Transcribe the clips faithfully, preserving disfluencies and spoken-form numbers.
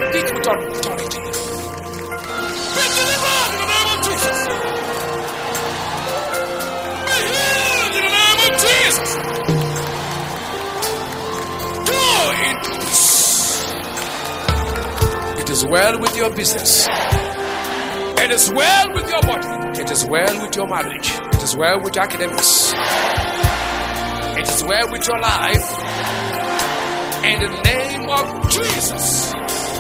speak with authority. Be delivered in the name of Jesus. Be healed in the name of Jesus. Go in peace. It is well with your business. It is well with your body. It is well with your marriage. It is well with your academics. It is well with your life. In the name of Jesus.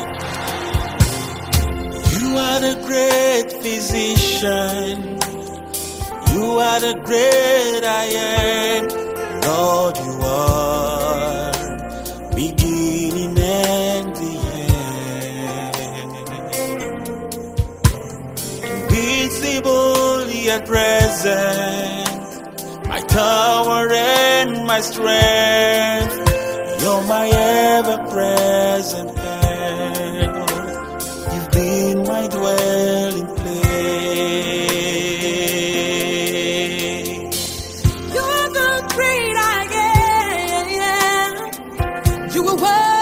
You are the great physician. You are the great I am. Lord, you are beginning and the end. Invincible yet present, my tower and my strength. You're my ever-present help. You've been my dwelling place. You're the great I am. You are worthy.